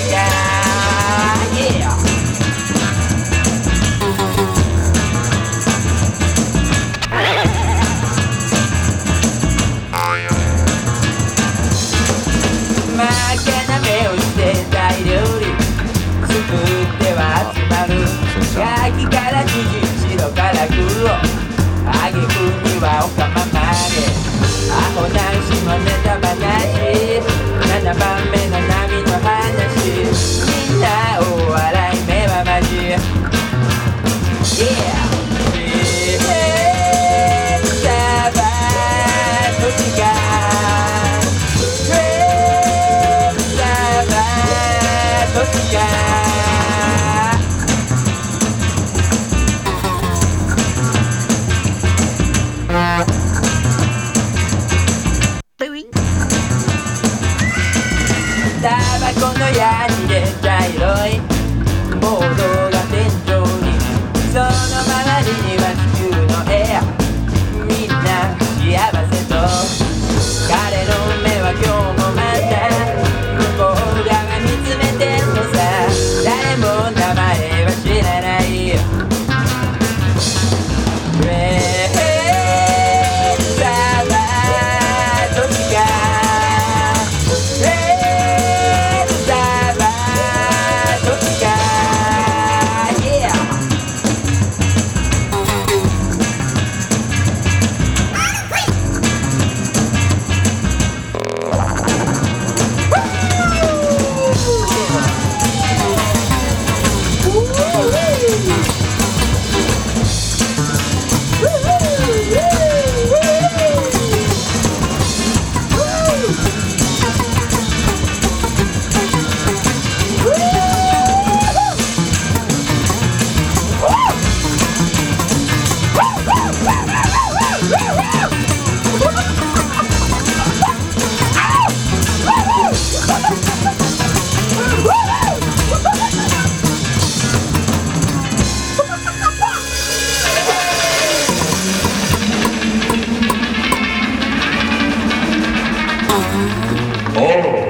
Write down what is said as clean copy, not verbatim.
焼きから生地白から黒あげくにはおかままでアホ男子のネタ話7番目の波の話みんなお笑い目はマジ Yeah! サバと時間サバと時間タバコの矢にで茶色いボードが天井にその周りには地球の絵みんな幸せと彼の目は今日もまた向こう側見つめてんのさ誰も名前は知らないサバと時間 Oh.